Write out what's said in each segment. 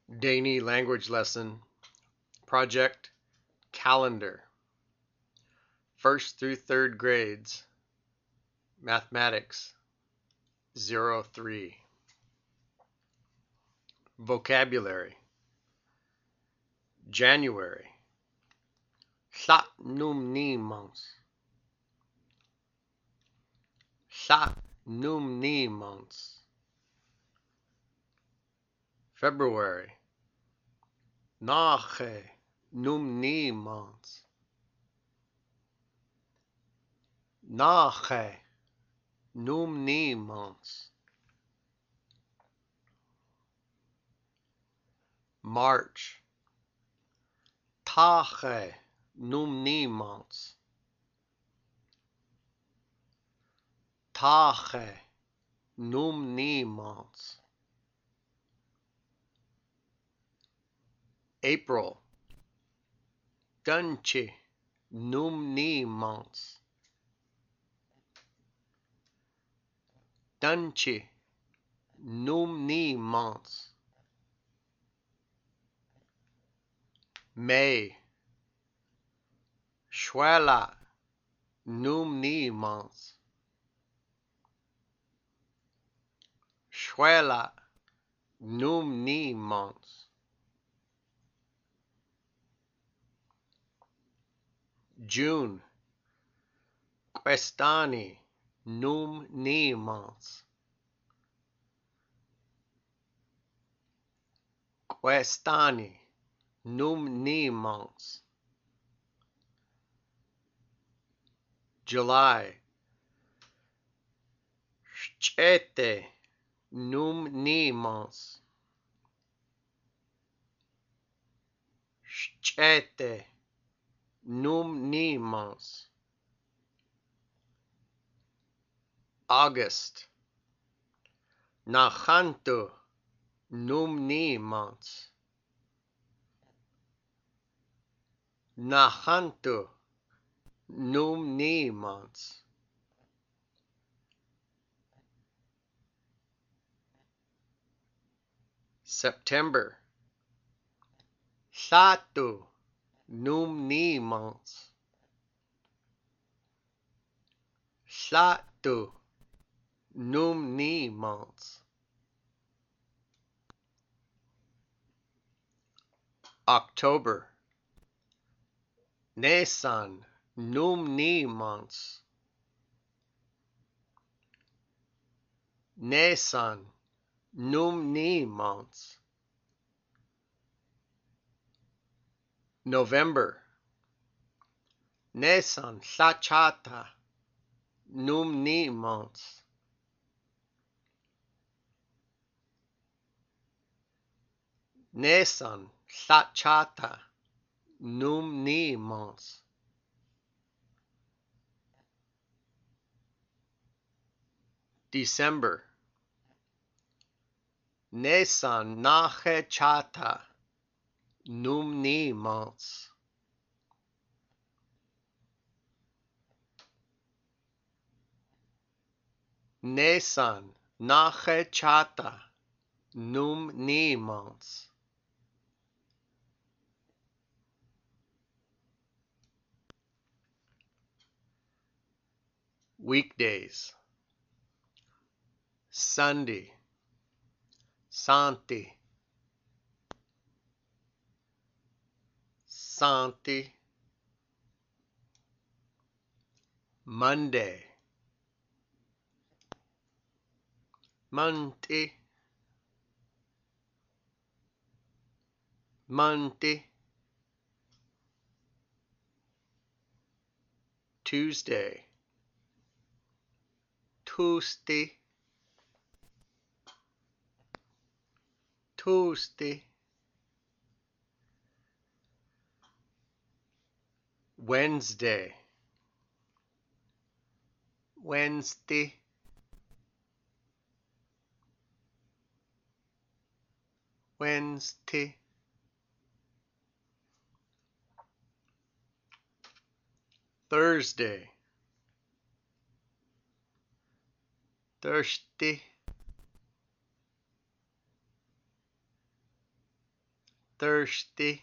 Dani language lesson, project calendar, first through third grades, mathematics, 03. Vocabulary, January, sa num ni months, sa num ni months. February, nache num ni months, nache num ni months. March, tache num ni months, tache num ni months. April, dunche num ni months, dunche num ni months. May, schwela num ni months, schwela num ni months. June, quest'anni num ni months, quest'anni num ni months. July, scete num ni months, scete num ni months. August, nachanto num ni months, nachanto num ni months. September, sato num ni months, sato num ni months. October, Nisan num ni months, Nisan num ni months. November, Nisan sachata num ni months, Nisan sachata num ni months. December, Nisan nachechata num ni months, Nisan nachechata num ni months. Weekdays, Sunday, Santi, Santi. Monday, Monday, Monday. Tuesday, Tuesday, Tuesday. Wednesday, Wednesday. Wednesday. Thursday, Thursday. Thursday,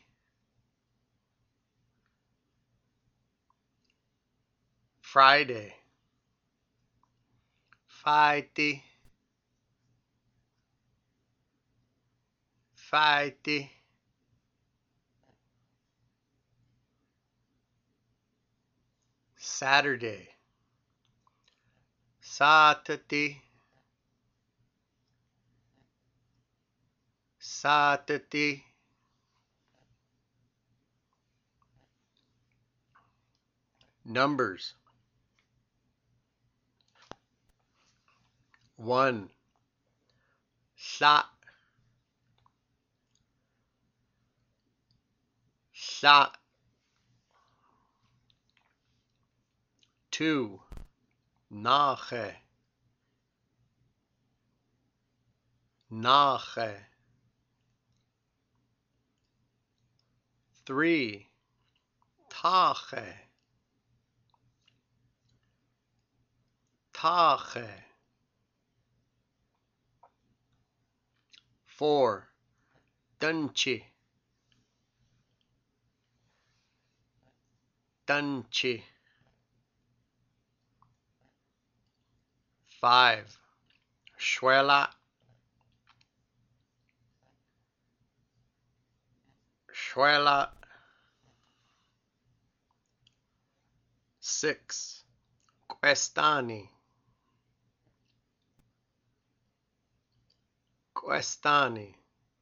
Friday, Friday, Friday, Saturday, Saturday, Saturday, numbers. 1. Sa, sa. 2. Nache, nache. 3. Tache, tache. 4. Dunchi, dunchi. 5. Schwela, schwela. 6. Questani, questani.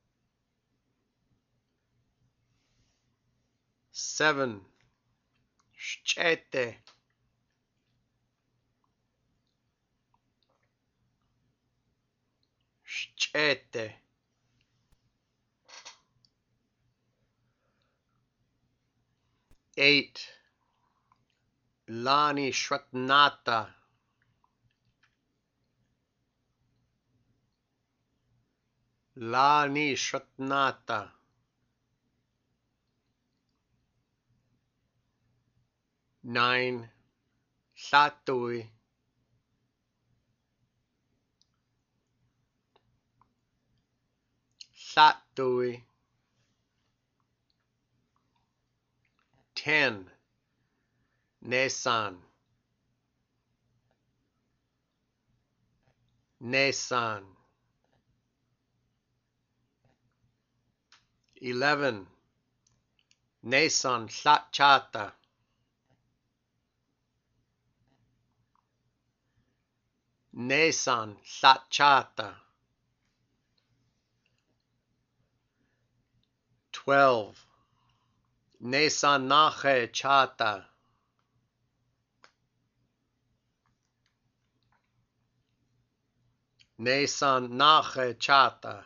7. Scete, scete. 8. Lani Shratnata, Lani Shratnata. 9. Satui, satui. 10. Nesan, Nesan. 11. Nesan Satchata, Nesan Satchata. 12. Nesan Nache Chata, Nesan Nache Chata.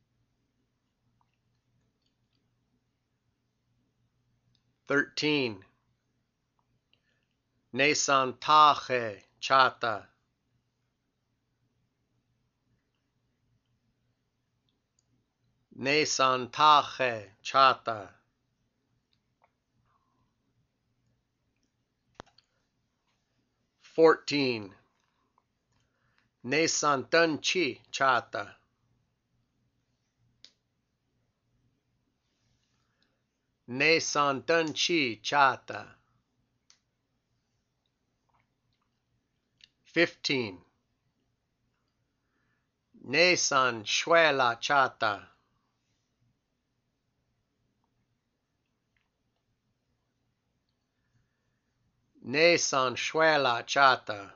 13. Nesan Tache Chata, Nesan Tache Chata. 14. Nesan Tunchi Chata, Nesan Tunchi Chata. 15. Nesan Shwela Chata, Nesan Shwela Chata.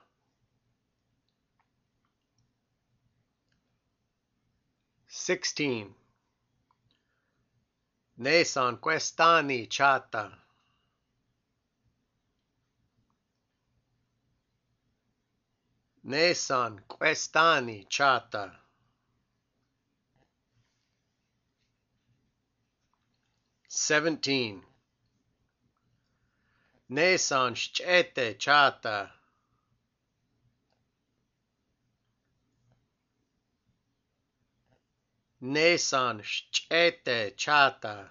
16. Nesan Questani Chata, Nesan Questani Chata. 17. Nesan Shchete Chata, Nesan Shchete Chata.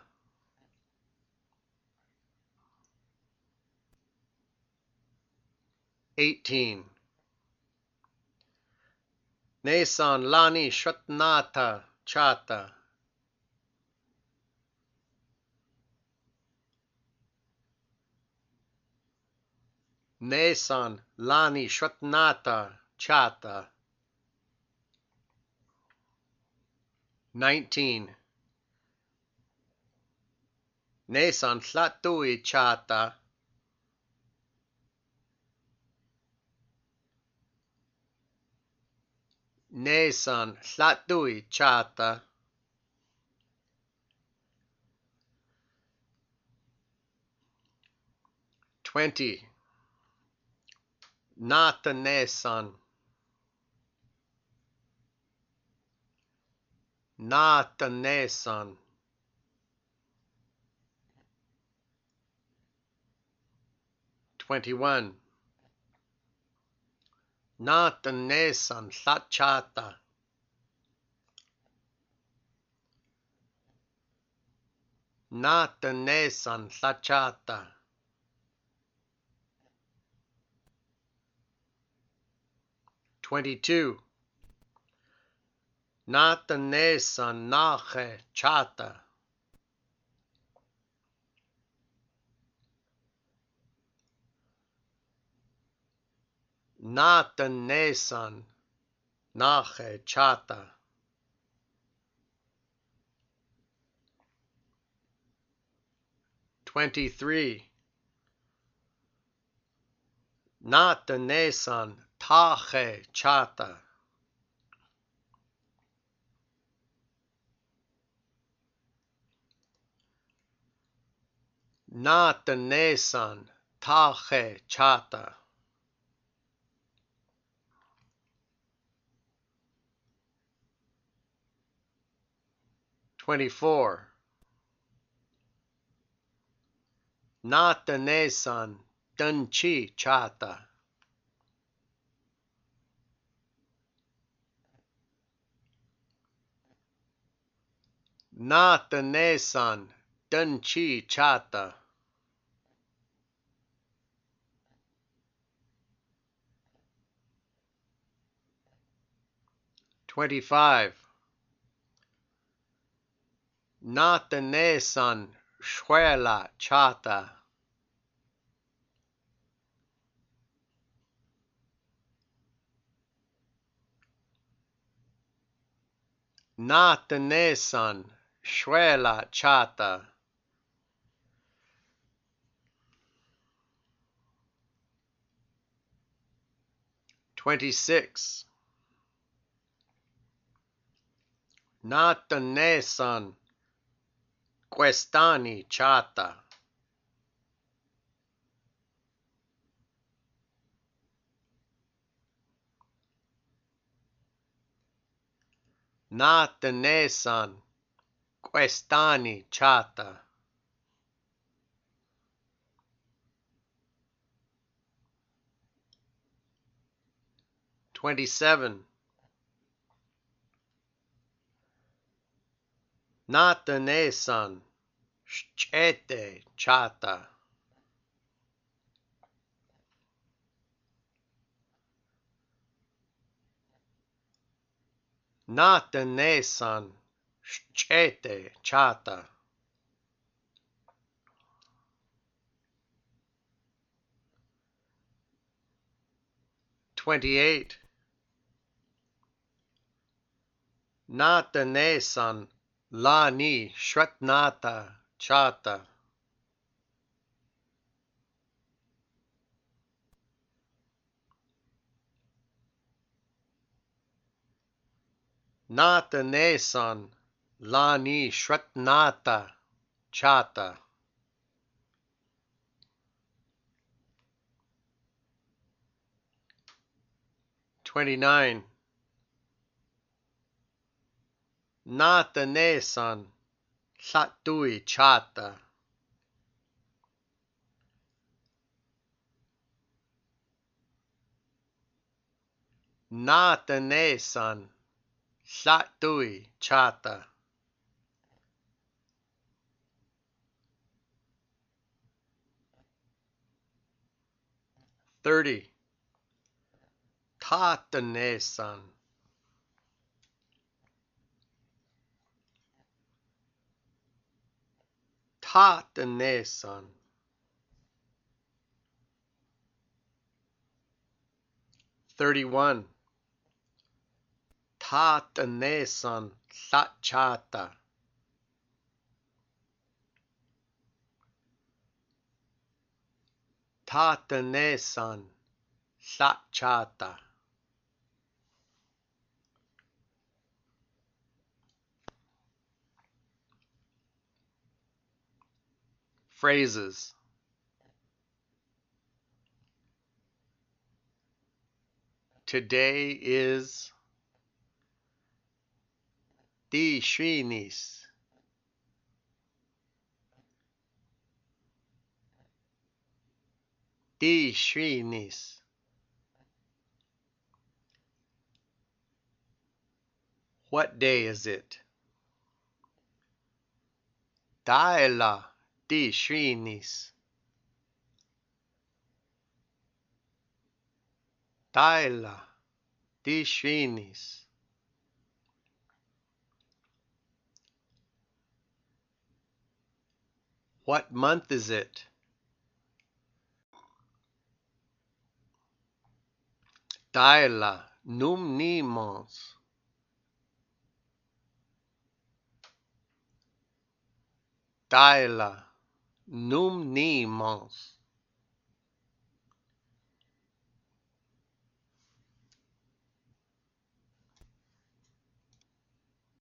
18. Nesan Lani Shratnata Chata, Nesan lani shratnata chata. 19. Nesan tlatui chata. Nesan tlatui chata. 20. Nata nesan. Nata nesan. 21. Nata nesan tlatchata. Nata nesan tlatchata. 22. Nata nesan nache chata. Nata nesan nache chata. 23. Nata nesan tache chata. Nata nesan tache chata. 24. Nata nesan danchi chata. Nata nesan danchi chata. 25. Nata nesan shwela chata. Nata nesan shwela chata. 26. Nata nesan questani chata. Nata nesan questani chata. 27. Nata nesan shchete chata. Nata nesan shchete chata. 28. Nata nesan lani shratnata chata. Nata nesan lani shratnata chata. 29. Nata nesan tlatui chata. Nata nesan tlatui chata. 30. Tata nesan. Tata nesan. 31. Tatanesan Tlachata. Tatanesan Tlachata. Phrases. Today is Di Shrinis. Di Shrinis. What day is it? Daila Di Shrinis. Daila Di Shrinis. What month is it? Daila Numnimons. Daila Numnimons.